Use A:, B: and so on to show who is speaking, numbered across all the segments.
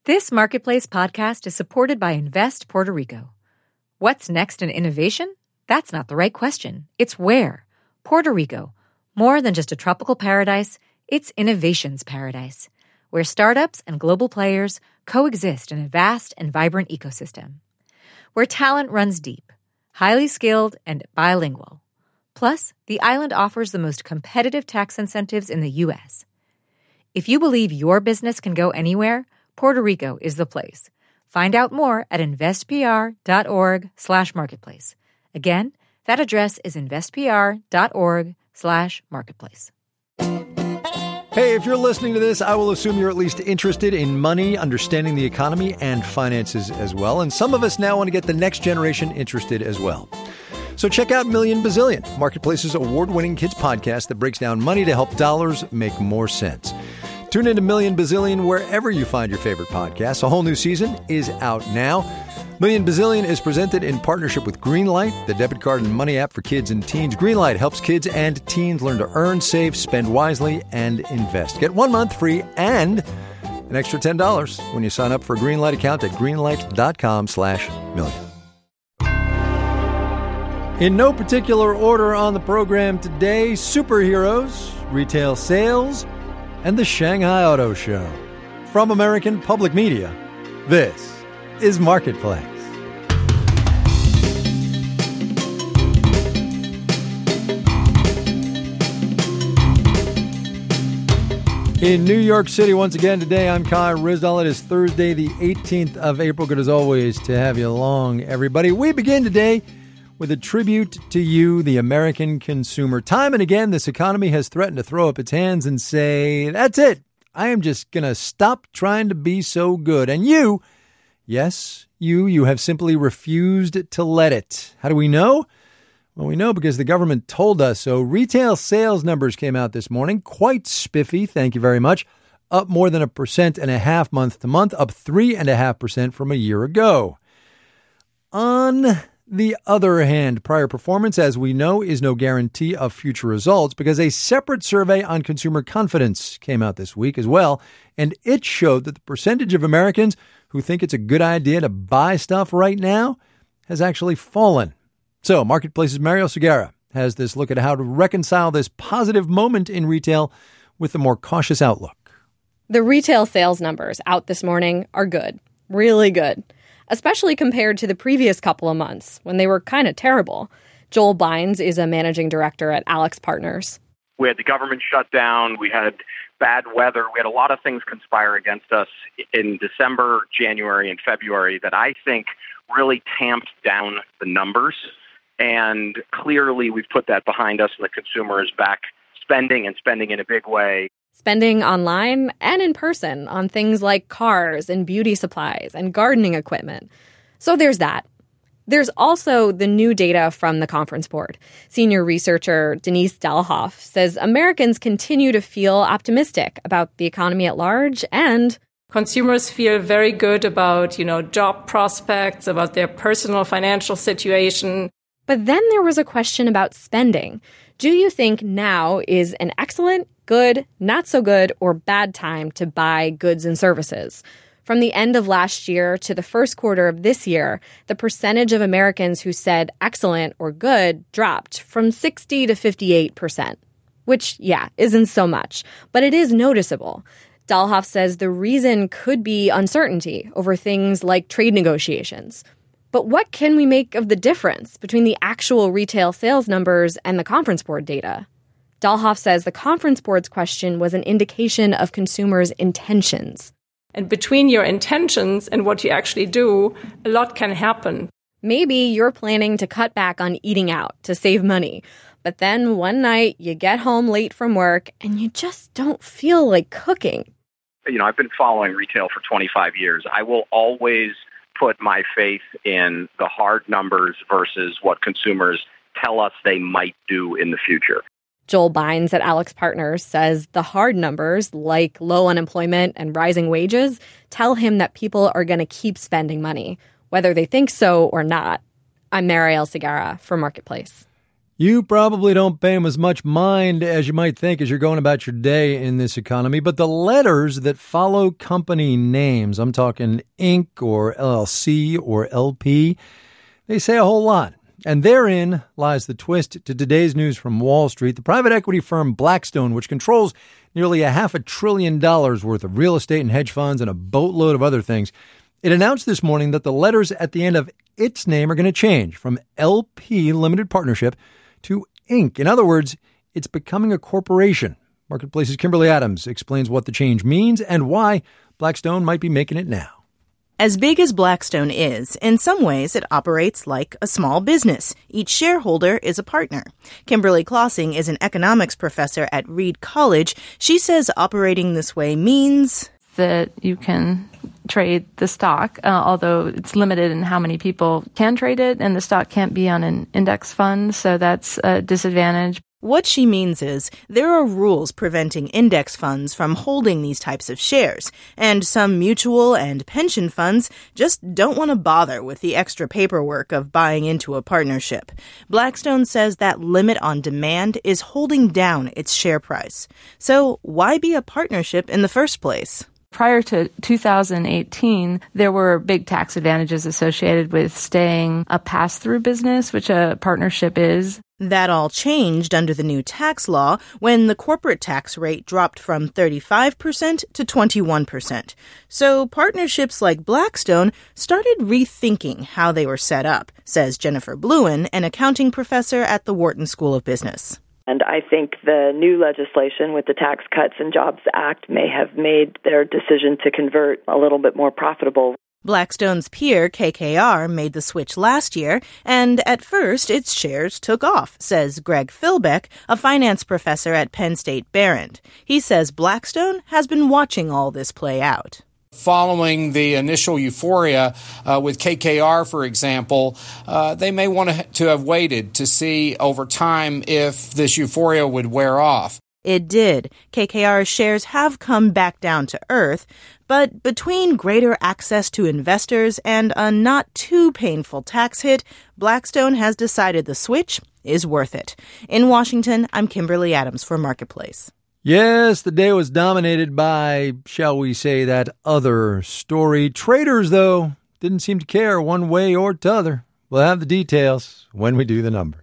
A: This Marketplace podcast is supported by Invest Puerto Rico. What's next in innovation? That's not the right question. It's where. Puerto Rico. More than just a tropical paradise, it's innovation's paradise, where startups and global players coexist in a vast and vibrant ecosystem. Where talent runs deep, highly skilled, and bilingual. Plus, the island offers the most competitive tax incentives in the U.S. If you believe your business can go anywhere, Puerto Rico is the place. Find out more at investpr.org/marketplace. Again, that address is investpr.org/marketplace.
B: Hey, if you're listening to this, I will assume you're at least interested in money, understanding the economy, and finances as well. And some of us now want to get the next generation interested as well. So check out Million Bazillion, Marketplace's award-winning kids podcast that breaks down money to help dollars make more sense. Tune into Million Bazillion wherever you find your favorite podcasts. A whole new season is out now. Million Bazillion is presented in partnership with Greenlight, the debit card and money app for kids and teens. Greenlight helps kids and teens learn to earn, save, spend wisely, and invest. Get 1 month free and an extra $10 when you sign up for a Greenlight account at greenlight.com/million. In no particular order on the program today, superheroes, retail sales, and the Shanghai Auto Show. From American Public Media, this is Marketplace. In New York City, once again today, I'm Kai Ryssdal. It is Thursday, the 18th of April. Good as always to have you along, everybody. We begin today with a tribute to you, the American consumer. Time and again, this economy has threatened to throw up its hands and say, that's it. I am just going to stop trying to be so good. And you, yes, you have simply refused to let it. How do we know? Well, we know because the government told us so. Retail sales numbers came out this morning. Quite spiffy, thank you very much. Up more than 1.5% month to month, up 3.5% from a year ago. On the other hand, prior performance, as we know, is no guarantee of future results because a separate survey on consumer confidence came out this week as well, and it showed that the percentage of Americans who think it's a good idea to buy stuff right now has actually fallen. So, Marketplace's Mario Segarra has this look at how to reconcile this positive moment in retail with a more cautious outlook.
C: The retail sales numbers out this morning are good, really good, especially compared to the previous couple of months when they were kind of terrible. Joel Bynes is a managing director at AlixPartners.
D: We had the government shut down. We had bad weather. We had a lot of things conspire against us in December, January, and February that I think really tamped down the numbers. And clearly we've put that behind us, and the consumer is back spending and spending in a big way.
C: Spending online and in person on things like cars and beauty supplies and gardening equipment. So there's that. There's also the new data from the Conference Board. Senior researcher Denise Dalhoff says Americans continue to feel optimistic about the economy at large, and
E: consumers feel very good about, job prospects, about their personal financial situation.
C: But then there was a question about spending. Do you think now is an excellent, good, not so good, or bad time to buy goods and services? From the end of last year to the first quarter of this year, the percentage of Americans who said excellent or good dropped from 60 to 58%, which, isn't so much, but it is noticeable. Dalhoff says the reason could be uncertainty over things like trade negotiations. But what can we make of the difference between the actual retail sales numbers and the Conference Board data? Dalhoff says the Conference Board's question was an indication of consumers' intentions.
E: And between your intentions and what you actually do, a lot can happen.
C: Maybe you're planning to cut back on eating out to save money. But then one night you get home late from work and you just don't feel like cooking.
D: I've been following retail for 25 years. I will always put my faith in the hard numbers versus what consumers tell us they might do in the future.
C: Joel Bynes at AlixPartners says the hard numbers, like low unemployment and rising wages, tell him that people are going to keep spending money, whether they think so or not. I'm Marielle Segarra for Marketplace.
B: You probably don't pay them as much mind as you might think as you're going about your day in this economy, but the letters that follow company names, I'm talking Inc. or LLC or LP, they say a whole lot. And therein lies the twist to today's news from Wall Street. The private equity firm Blackstone, which controls nearly $500 billion worth of real estate and hedge funds and a boatload of other things, it announced this morning that the letters at the end of its name are going to change from LP Limited Partnership to Inc. In other words, it's becoming a corporation. Marketplace's Kimberly Adams explains what the change means and why Blackstone might be making it now.
F: As big as Blackstone is, in some ways it operates like a small business. Each shareholder is a partner. Kimberly Klossing is an economics professor at Reed College. She says operating this way means
G: that you can trade the stock, although it's limited in how many people can trade it, and the stock can't be on an index fund, so that's a disadvantage.
F: What she means is there are rules preventing index funds from holding these types of shares, and some mutual and pension funds just don't want to bother with the extra paperwork of buying into a partnership. Blackstone says that limit on demand is holding down its share price. So why be a partnership in the first place?
G: Prior to 2018, there were big tax advantages associated with staying a pass-through business, which a partnership is.
F: That all changed under the new tax law when the corporate tax rate dropped from 35% to 21%. So partnerships like Blackstone started rethinking how they were set up, says Jennifer Bluen, an accounting professor at the Wharton School of Business.
H: And I think the new legislation with the Tax Cuts and Jobs Act may have made their decision to convert a little bit more profitable.
F: Blackstone's peer, KKR, made the switch last year, and at first its shares took off, says Greg Philbeck, a finance professor at Penn State Behrend. He says Blackstone has been watching all this play out.
I: Following the initial euphoria with KKR, for example, they may want to have waited to see over time if this euphoria would wear off.
F: It did. KKR's shares have come back down to earth, but between greater access to investors and a not too painful tax hit, Blackstone has decided the switch is worth it. In Washington, I'm Kimberly Adams for Marketplace.
B: Yes, the day was dominated by, shall we say, that other story. Traders, though, didn't seem to care one way or t'other. We'll have the details when we do the numbers.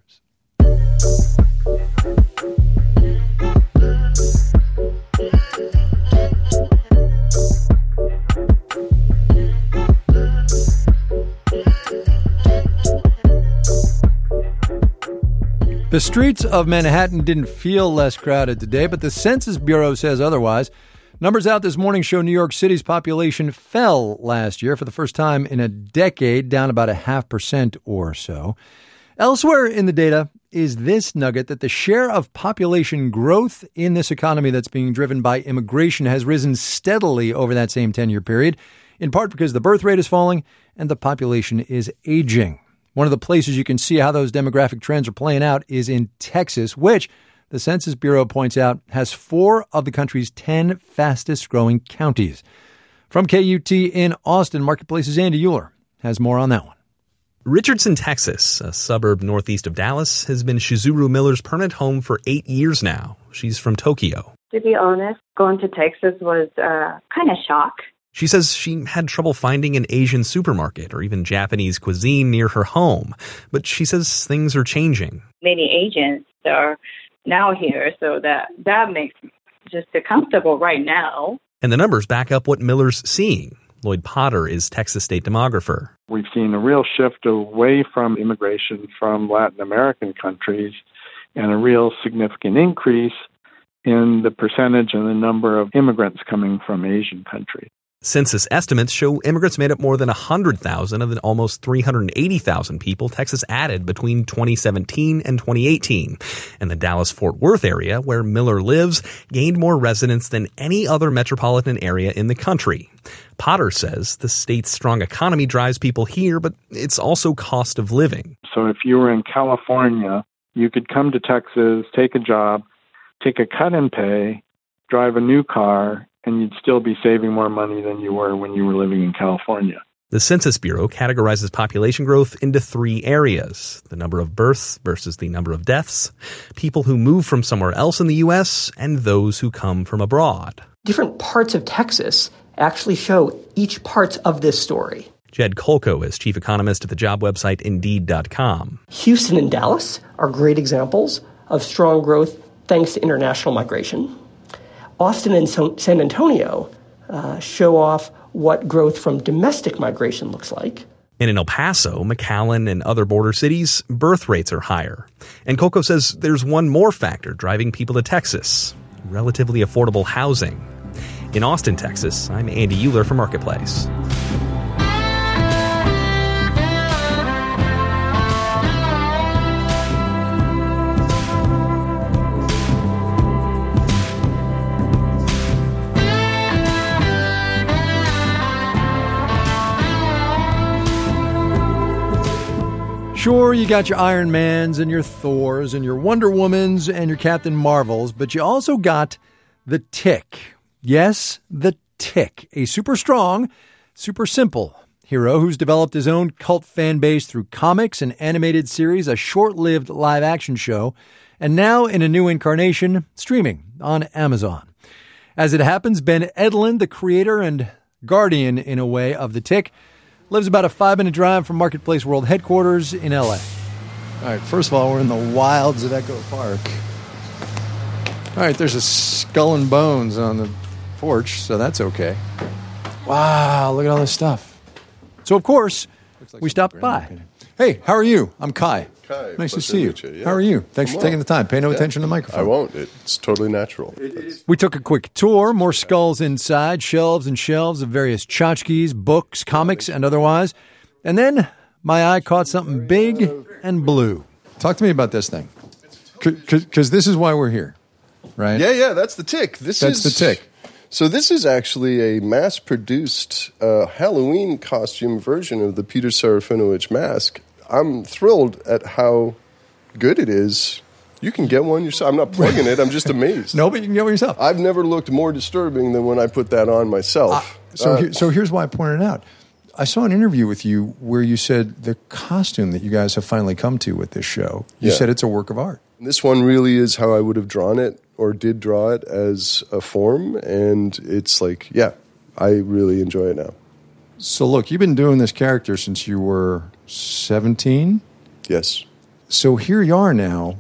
B: The streets of Manhattan didn't feel less crowded today, but the Census Bureau says otherwise. Numbers out this morning show New York City's population fell last year for the first time in a decade, down about 0.5% or so. Elsewhere in the data is this nugget that the share of population growth in this economy that's being driven by immigration has risen steadily over that same 10-year period, in part because the birth rate is falling and the population is aging. One of the places you can see how those demographic trends are playing out is in Texas, which, the Census Bureau points out, has 4 of the country's 10 fastest-growing counties. From KUT in Austin, Marketplace's Andy Euler has more on that one.
J: Richardson, Texas, a suburb northeast of Dallas, has been Shizuru Miller's permanent home for 8 years now. She's from Tokyo.
K: To be honest, going to Texas was kind of shock.
J: She says she had trouble finding an Asian supermarket or even Japanese cuisine near her home. But she says things are changing.
K: Many agents are now here, so that makes just comfortable right now.
J: And the numbers back up what Miller's seeing. Lloyd Potter is Texas state demographer.
L: We've seen a real shift away from immigration from Latin American countries and a real significant increase in the percentage and the number of immigrants coming from Asian countries.
J: Census estimates show immigrants made up more than 100,000 of the almost 380,000 people Texas added between 2017 and 2018. And the Dallas-Fort Worth area, where Miller lives, gained more residents than any other metropolitan area in the country. Potter says the state's strong economy drives people here, but it's also cost of living.
L: So if you were in California, you could come to Texas, take a job, take a cut in pay, drive a new car, and you'd still be saving more money than you were when you were living in California.
J: The Census Bureau categorizes population growth into 3 areas: the number of births versus the number of deaths, people who move from somewhere else in the U.S., and those who come from abroad.
M: Different parts of Texas actually show each part of this story.
J: Jed Kolko is chief economist at the job website Indeed.com.
M: Houston and Dallas are great examples of strong growth thanks to international migration. Austin and San Antonio show off what growth from domestic migration looks like.
J: And in El Paso, McAllen, and other border cities, birth rates are higher. And Kolko says there's one more factor driving people to Texas: relatively affordable housing. In Austin, Texas, I'm Andy Euler for Marketplace.
B: Sure, you got your Iron Mans and your Thors and your Wonder Womans and your Captain Marvels, but you also got the Tick. Yes, the Tick, a super strong, super simple hero who's developed his own cult fan base through comics, an animated series, a short-lived live-action show, and now in a new incarnation, streaming on Amazon. As it happens, Ben Edlund, the creator and guardian, in a way, of the Tick, lives about a 5-minute drive from Marketplace World headquarters in L.A. All right, first of all, we're in the wilds of Echo Park. All right, there's a skull and bones on the porch, so that's okay. Wow, look at all this stuff. So, of course, we stopped by. Hey, how are you? I'm Kai.
N: Kai,
B: nice to see you.
N: Yeah.
B: How are you? Thanks for taking the time. Pay no attention to the microphone.
N: I won't. It's totally natural.
B: We took a quick tour. More skulls inside, shelves and shelves of various tchotchkes, books, comics, and otherwise. And then my eye caught something big and blue. Talk to me about this thing. Because this is why we're here, right?
N: Yeah, that's the Tick.
B: That's the Tick.
N: So this is actually a mass-produced Halloween costume version of the Peter Serafinowicz mask. I'm thrilled at how good it is. You can get one yourself. I'm not plugging it. I'm just amazed.
B: No, but you can get one yourself.
N: I've never looked more disturbing than when I put that on myself.
B: So here's why I pointed it out. I saw an interview with you where you said the costume that you guys have finally come to with this show, you said it's a work of art.
N: This one really is how I would have drawn it or did draw it as a form. And it's like, I really enjoy it now.
B: So look, you've been doing this character since you were 17?
N: Yes.
B: So here you are now,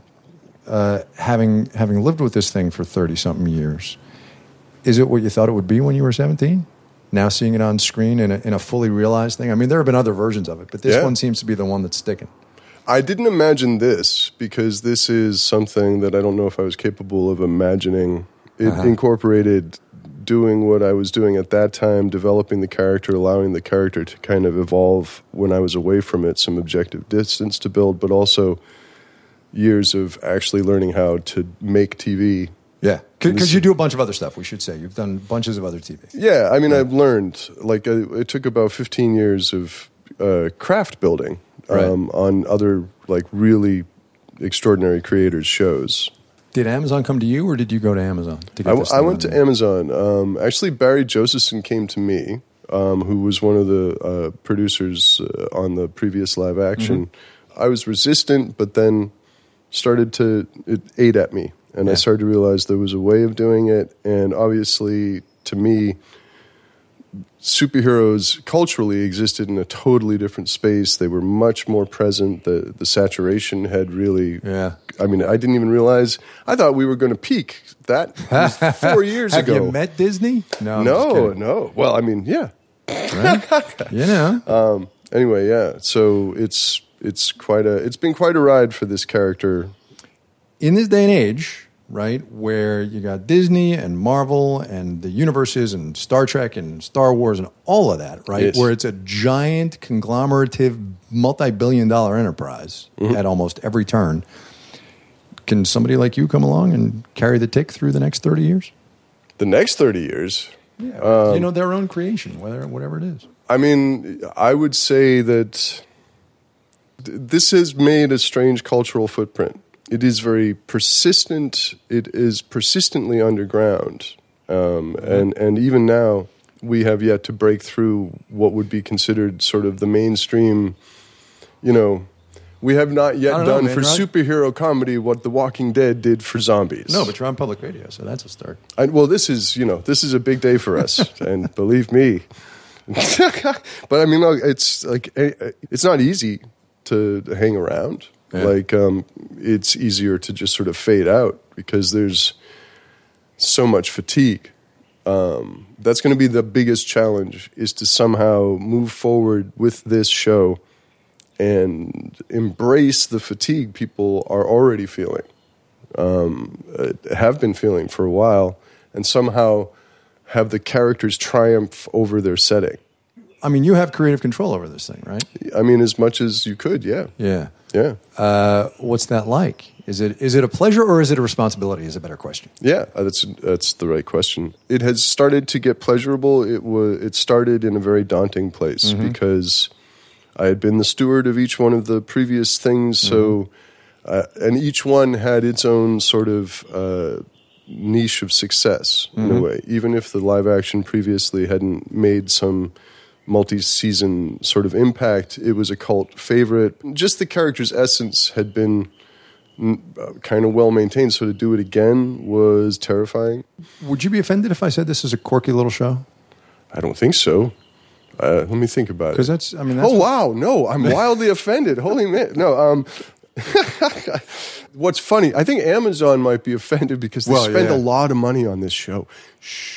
B: having lived with this thing for 30-something years. Is it what you thought it would be when you were 17? Now seeing it on screen in a fully realized thing? I mean, there have been other versions of it, but this one seems to be the one that's sticking.
N: I didn't imagine this because this is something that I don't know if I was capable of imagining. It incorporated doing what I was doing at that time, developing the character, allowing the character to kind of evolve when I was away from it, some objective distance to build, but also years of actually learning how to make TV.
B: Yeah, because you do a bunch of other stuff, we should say. You've done bunches of other TV.
N: Yeah, I mean, I've learned. Like, it took about 15 years of craft building on other, like, really extraordinary creators' shows.
B: Did Amazon come to you, or did you go to Amazon?
N: I went to Amazon. Actually, Barry Josephson came to me, who was one of the producers on the previous live action. Mm-hmm. I was resistant, but then it ate at me. And I started to realize there was a way of doing it. And obviously, to me, superheroes culturally existed in a totally different space. They were much more present. The saturation had really...
B: Yeah.
N: I mean, I didn't even realize... I thought we were going to peak. That was 4 years ago.
B: Have you met Disney?
N: No. Well, I mean, yeah.
B: Right? You know.
N: Anyway, yeah. So it's been quite a ride for this character.
B: In this day and age, right, where you got Disney and Marvel and the universes and Star Trek and Star Wars and all of that, right, where it's a giant conglomerative multi-billion-dollar enterprise at almost every turn, can somebody like you come along and carry the Tick through the next 30 years?
N: The next 30 years?
B: Yeah, their own creation, whatever it is.
N: I mean, I would say that this has made a strange cultural footprint. It is very persistent. It is persistently underground. And even now... we have yet to break through what would be considered sort of the mainstream, we have not yet done for superhero comedy what The Walking Dead did for zombies.
B: No, but you're on public radio, so that's a start.
N: This is a big day for us, and believe me. But I mean, look, it's not easy to hang around. Yeah. It's easier to just sort of fade out because there's so much fatigue. That's going to be the biggest challenge, is to somehow move forward with this show and embrace the fatigue people are already feeling, have been feeling for a while, and somehow have the characters triumph over their setting.
B: I mean, you have creative control over this thing, right?
N: I mean, as much as you could, yeah.
B: Yeah.
N: Yeah.
B: What's that like? Is it a pleasure or is it a responsibility is a better question.
N: Yeah, that's the right question. It has started to get pleasurable. It started in a very daunting place because I had been the steward of each one of the previous things, so and each one had its own sort of niche of success in a way. Even if the live action previously hadn't made some multi-season sort of impact, it was a cult favorite. Just the character's essence had been kind of well maintained, so to do it again was terrifying.
B: Would you be offended if I said this is a quirky little show?
N: I don't think so. Let me think about it.
B: Because that's
N: wow, no, I'm wildly offended. Holy man, no. What's funny, I think Amazon might be offended because they spend a lot of money on this show. Shh.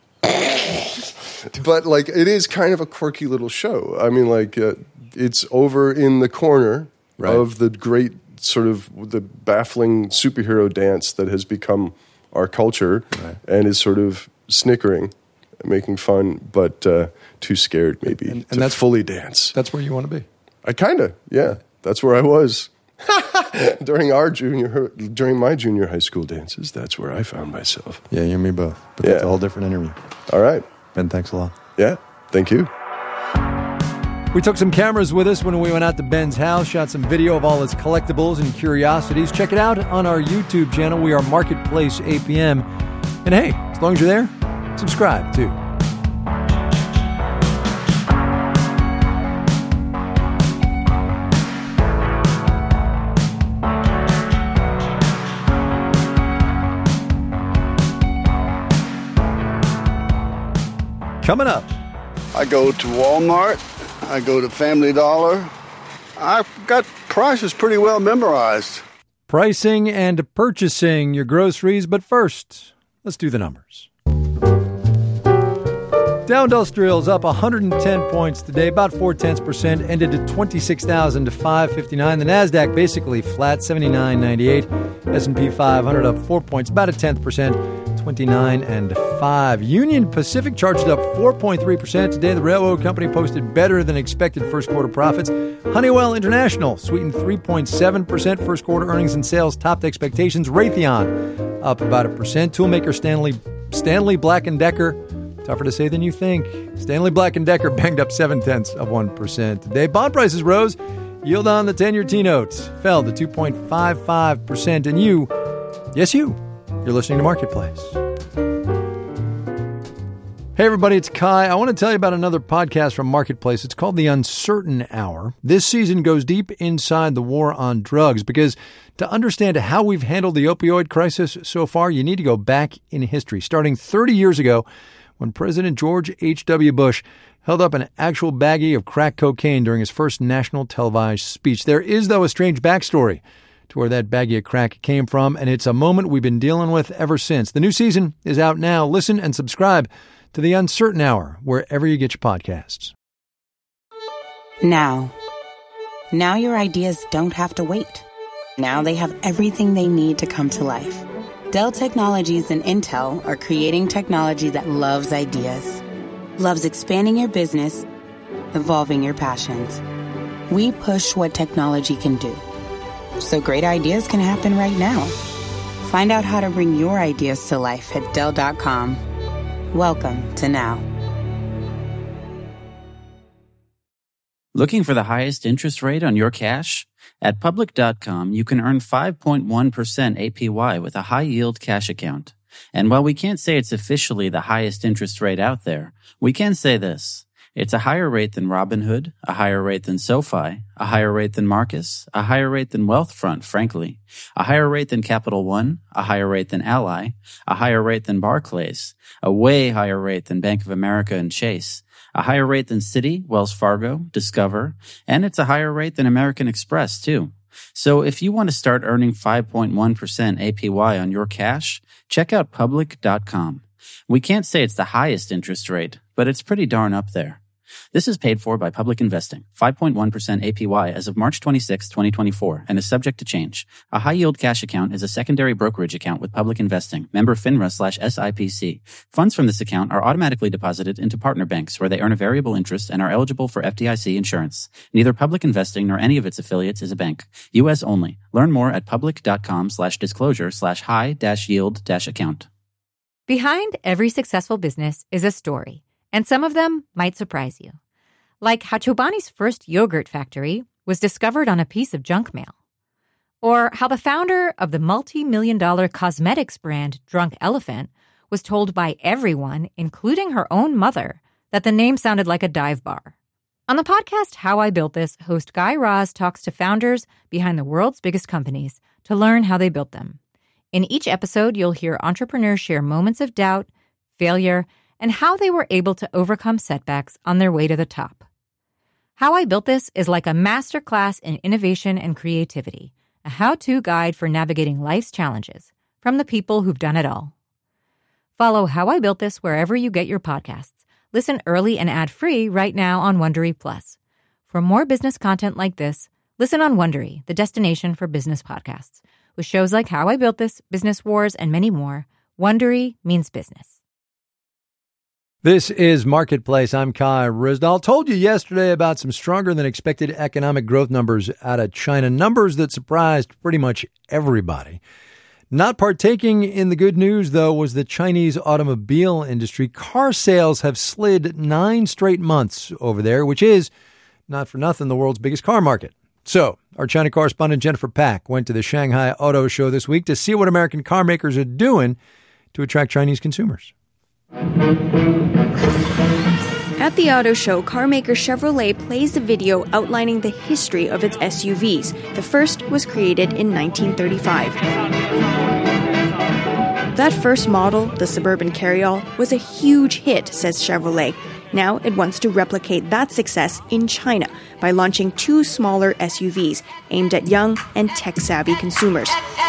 N: But it is kind of a quirky little show. I mean, it's over in the corner of the great sort of the baffling superhero dance that has become our culture and is sort of snickering, making fun, but too scared maybe to that's fully dance.
B: That's where you want to be.
N: That's where I was. During my junior high school dances, that's where I found myself.
B: Yeah, you and me both. But that's a whole different interview.
N: All right.
B: Ben, thanks a lot.
N: Yeah, thank you.
B: We took some cameras with us when we went out to Ben's house, shot some video of all his collectibles and curiosities. Check it out on our YouTube channel. We are Marketplace APM. And hey, as long as you're there, subscribe too. Coming up.
O: I go to Walmart. I go to Family Dollar. I've got prices pretty well memorized.
B: Pricing and purchasing your groceries. But first, let's do the numbers. Dow Industrial's up 110 points today, about 0.4%, ended at 26,559. The NASDAQ basically flat, 79.98. S&P 500 up 4 points, about 0.1%, 29.5. Union Pacific charged up 4.3% today. The railroad company posted better than expected first quarter profits. Honeywell International sweetened 3.7%. First quarter earnings and sales topped expectations. Raytheon up about 1%. Toolmaker Stanley Black & Decker, tougher to say than you think. Stanley Black & Decker banged up 0.7% today. Bond prices rose. Yield on the 10-year T-note fell to 2.55%. And you, yes you, you're listening to Marketplace. Hey everybody, it's Kai. I want to tell you about another podcast from Marketplace. It's called The Uncertain Hour. This season goes deep inside the war on drugs because to understand how we've handled the opioid crisis so far, you need to go back in history. Starting 30 years ago, when President George H.W. Bush held up an actual baggie of crack cocaine during his first national televised speech. There is, though, a strange backstory to where that baggie of crack came from, and it's a moment we've been dealing with ever since. The new season is out now. Listen and subscribe to The Uncertain Hour wherever you get your podcasts.
P: Now your ideas don't have to wait. Now they have everything they need to come to life. Dell Technologies and Intel are creating technology that loves ideas, loves expanding your business, evolving your passions. We push what technology can do, so great ideas can happen right now. Find out how to bring your ideas to life at Dell.com. Welcome to Now.
Q: Looking for the highest interest rate on your cash? At Public.com, you can earn 5.1% APY with a high-yield cash account. And while we can't say it's officially the highest interest rate out there, we can say this. It's a higher rate than Robinhood, a higher rate than SoFi, a higher rate than Marcus, a higher rate than Wealthfront, frankly, a higher rate than Capital One, a higher rate than Ally, a higher rate than Barclays, a way higher rate than Bank of America and Chase, a higher rate than Citi, Wells Fargo, Discover, and it's a higher rate than American Express, too. So if you want to start earning 5.1% APY on your cash, check out public.com. We can't say it's the highest interest rate, but it's pretty darn up there. This is paid for by Public Investing, 5.1% APY as of March 26, 2024, and is subject to change. A high-yield cash account is a secondary brokerage account with Public Investing, member FINRA/SIPC. Funds from this account are automatically deposited into partner banks where they earn a variable interest and are eligible for FDIC insurance. Neither Public Investing nor any of its affiliates is a bank. U.S. only. Learn more at public.com/disclosure/high-yield-account.
A: Behind every successful business is a story, and some of them might surprise you. Like how Chobani's first yogurt factory was discovered on a piece of junk mail. Or how the founder of the multi-million-dollar cosmetics brand Drunk Elephant was told by everyone, including her own mother, that the name sounded like a dive bar. On the podcast How I Built This, host Guy Raz talks to founders behind the world's biggest companies to learn how they built them. In each episode, you'll hear entrepreneurs share moments of doubt, failure, and how they were able to overcome setbacks on their way to the top. How I Built This is like a masterclass in innovation and creativity, a how-to guide for navigating life's challenges from the people who've done it all. Follow How I Built This wherever you get your podcasts. Listen early and ad-free right now on Wondery Plus. For more business content like this, listen on Wondery, the destination for business podcasts. With shows like How I Built This, Business Wars, and many more, Wondery means business.
B: This is Marketplace. I'm Kai Ryssdal. Told you yesterday about some stronger than expected economic growth numbers out of China, numbers that surprised pretty much everybody. Not partaking in the good news, though, was the Chinese automobile industry. Car sales have slid 9 straight months over there, which is, not for nothing, the world's biggest car market. So, our China correspondent Jennifer Pak went to the Shanghai Auto Show this week to see what American car makers are doing to attract Chinese consumers.
R: At the auto show, carmaker Chevrolet plays a video outlining the history of its SUVs. The first was created in 1935. That first model, the Suburban Carryall, was a huge hit, says Chevrolet. Now it wants to replicate that success in China by launching 2 smaller SUVs aimed at young and tech-savvy consumers.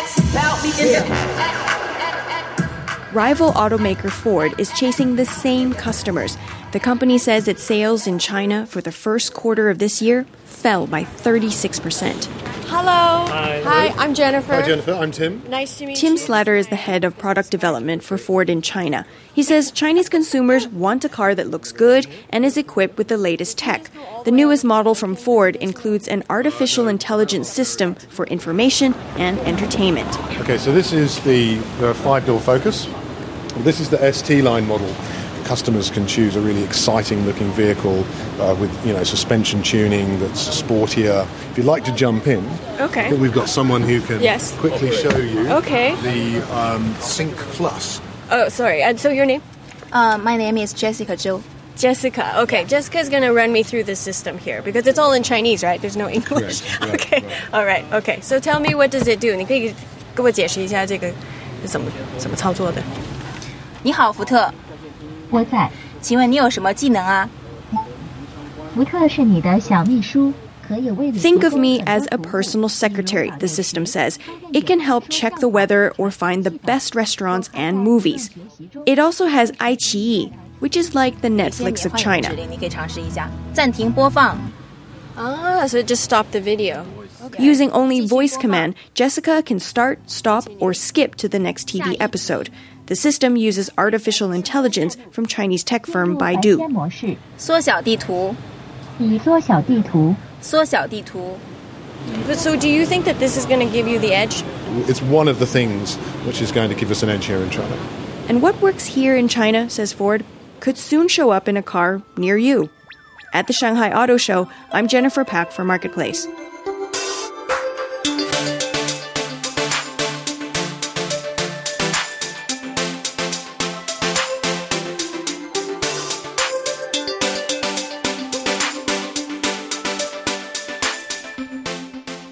R: Rival automaker Ford is chasing the same customers. The company says its sales in China for the first quarter of this year fell by 36%.
S: Hello.
T: Hi,
S: I'm Jennifer.
T: Hi, Jennifer. I'm Tim.
S: Nice to meet
R: Tim
S: you.
R: Slatter is the head of product development for Ford in China. He says Chinese consumers want a car that looks good and is equipped with the latest tech. The newest model from Ford includes an artificial intelligence system for information and entertainment.
T: Okay, so this is the 5-door Focus. This is the ST line model. Customers can choose a really exciting looking vehicle with suspension tuning that's sportier. If you'd like to jump in,
S: okay.
T: I think we've got someone who can quickly show you the Sync Plus.
S: Oh, sorry. And so your name?
U: My name is Jessica Zhou.
S: Jessica. Okay, Jessica's going to run me through the system here because it's all in Chinese, right? There's no English.
T: Correct.
S: Okay.
T: Right.
S: All right. Okay. So tell me, what does it do? 你可以给我解释一下这个是怎么操作的？
U: 你好，福特。
V: 我在。
U: 请问你有什么技能啊？
V: 福特是你的小秘书。
R: Think of me as a personal secretary, the system says. It can help check the weather or find the best restaurants and movies. It also has iQIYI, which is like the Netflix of China.
U: 你可以尝试一下。暂停播放。
S: So it just stopped the video. Okay.
R: Using only voice command, Jessica can start, stop, or skip to the next TV episode. The system uses artificial intelligence from Chinese tech firm Baidu.
U: 缩小地图。
V: 已缩小地图。
U: 缩小地图。
S: So do you think that this is going to give you the edge?
T: It's one of the things which is going to give us an edge here in China.
R: And what works here in China, says Ford, could soon show up in a car near you. At the Shanghai Auto Show, I'm Jennifer Pak for Marketplace.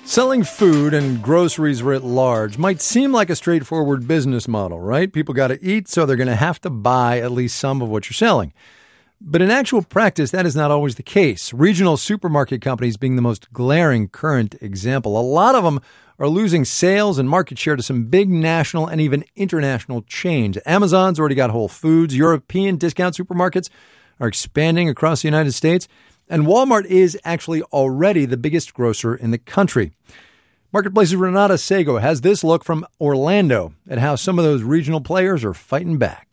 B: Selling food and groceries writ large might seem like a straightforward business model, right? People got to eat, so they're going to have to buy at least some of what you're selling. But in actual practice, that is not always the case. Regional supermarket companies being the most glaring current example. A lot of them are losing sales and market share to some big national and even international chains. Amazon's already got Whole Foods. European discount supermarkets are expanding across the United States. And Walmart is actually already the biggest grocer in the country. Marketplace's Renata Sego has this look from Orlando at how some of those regional players are fighting back.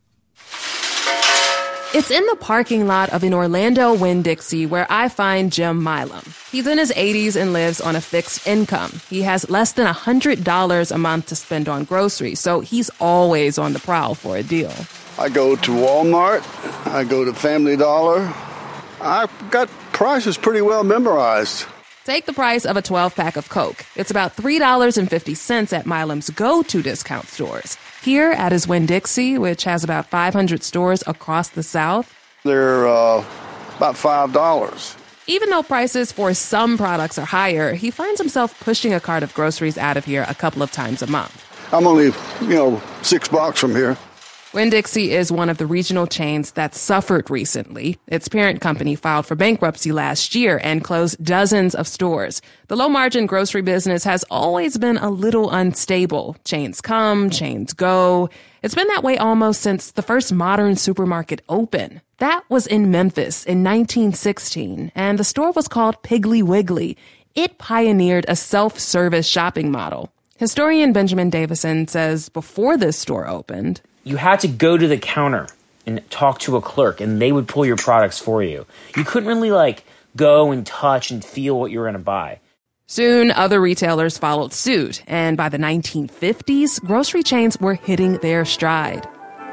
D: It's in the parking lot of an Orlando Winn-Dixie where I find Jim Milam. He's in his 80s and lives on a fixed income. He has less than $100 a month to spend on groceries, so he's always on the prowl for a deal.
O: I go to Walmart. I go to Family Dollar. I've got prices pretty well memorized.
D: Take the price of a 12-pack of Coke. It's about $3.50 at Milam's go-to discount stores. Here at his Winn-Dixie, which has about 500 stores across the South,
O: they're about $5.
D: Even though prices for some products are higher, he finds himself pushing a cart of groceries out of here a couple of times a month.
O: I'm only, $6 from here.
D: Winn-Dixie is one of the regional chains that suffered recently. Its parent company filed for bankruptcy last year and closed dozens of stores. The low-margin grocery business has always been a little unstable. Chains come, chains go. It's been that way almost since the first modern supermarket opened. That was in Memphis in 1916, and the store was called Piggly Wiggly. It pioneered a self-service shopping model. Historian Benjamin Davison says before this store opened,
E: you had to go to the counter and talk to a clerk, and they would pull your products for you. You couldn't really, go and touch and feel what you were going to buy.
D: Soon, other retailers followed suit, and by the 1950s, grocery chains were hitting their stride.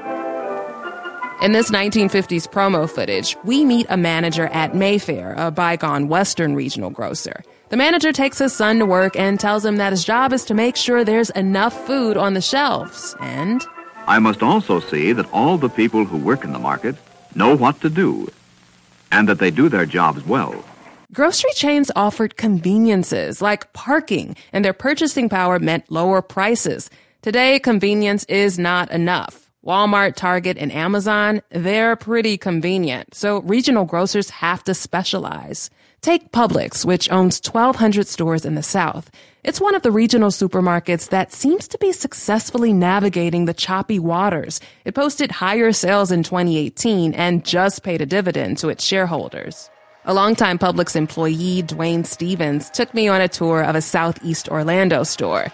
D: In this 1950s promo footage, we meet a manager at Mayfair, a bygone Western regional grocer. The manager takes his son to work and tells him that his job is to make sure there's enough food on the shelves, and
W: I must also see that all the people who work in the market know what to do and that they do their jobs well.
D: Grocery chains offered conveniences like parking, and their purchasing power meant lower prices. Today, convenience is not enough. Walmart, Target, and Amazon, they're pretty convenient, so regional grocers have to specialize. Take Publix, which owns 1,200 stores in the South. It's one of the regional supermarkets that seems to be successfully navigating the choppy waters. It posted higher sales in 2018 and just paid a dividend to its shareholders. A longtime Publix employee, Dwayne Stevens, took me on a tour of a Southeast Orlando store.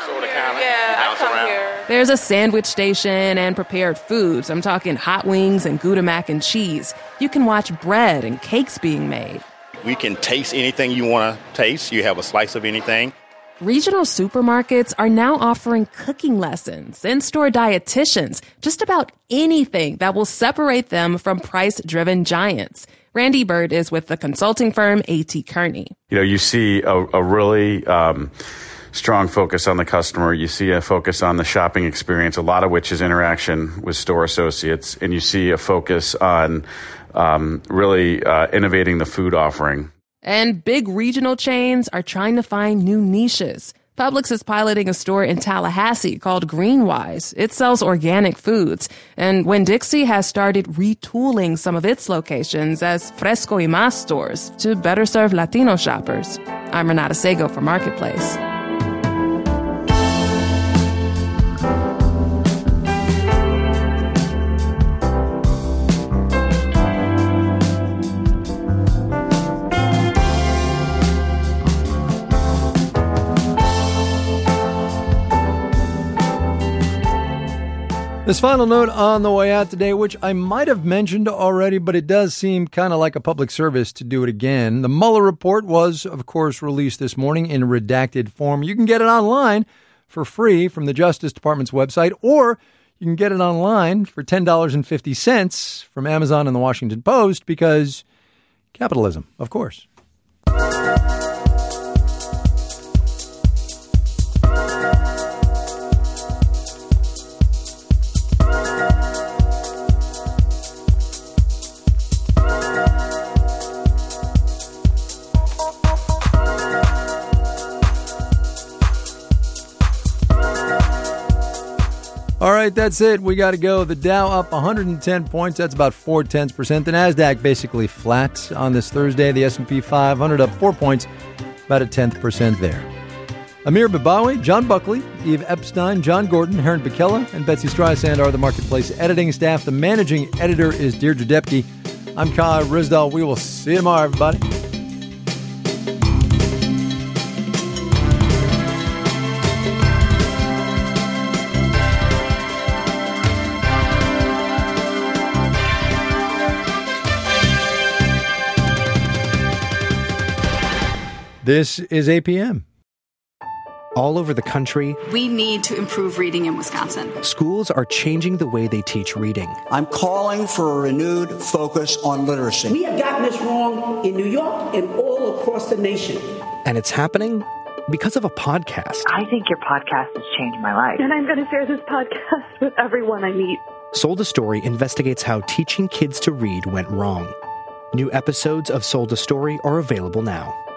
D: There's a sandwich station and prepared foods. I'm talking hot wings and Gouda mac and cheese. You can watch bread and cakes being made.
X: We can taste anything you want to taste. You have a slice of anything.
D: Regional supermarkets are now offering cooking lessons, in-store dietitians, just about anything that will separate them from price-driven giants. Randy Bird is with the consulting firm A.T. Kearney.
Y: You see a really strong focus on the customer. You see a focus on the shopping experience, a lot of which is interaction with store associates. And you see a focus on really innovating the food offering.
D: And big regional chains are trying to find new niches. Publix is piloting a store in Tallahassee called Greenwise. It sells organic foods. And Winn-Dixie has started retooling some of its locations as Fresco y Más stores to better serve Latino shoppers. I'm Renata Sego for Marketplace.
B: This final note on the way out today, which I might have mentioned already, but it does seem kind of like a public service to do it again. The Mueller report was, of course, released this morning in redacted form. You can get it online for free from the Justice Department's website, or you can get it online for $10.50 from Amazon and the Washington Post, because capitalism, of course. right, that's it. We got to go. The Dow up 110 points. That's about 0.4%. The NASDAQ basically flat on this Thursday. The S&P 500 up 4 points, about 0.1% there. Amir Babawi, John Buckley, Eve Epstein, John Gordon, Heron Bekele, and Betsy Streisand are the Marketplace editing staff. The managing editor is Deirdre Depke. I'm Kai Ryssdal. We will see you tomorrow, everybody. This is APM.
C: All over the country,
F: we need to improve reading in Wisconsin.
C: Schools are changing the way they teach reading.
G: I'm calling for a renewed focus on literacy.
H: We have gotten this wrong in New York and all across the nation.
C: And it's happening because of a podcast.
I: I think your podcast has changed my life.
Z: And I'm going to share this podcast with everyone I meet.
C: Sold a Story investigates how teaching kids to read went wrong. New episodes of Sold a Story are available now.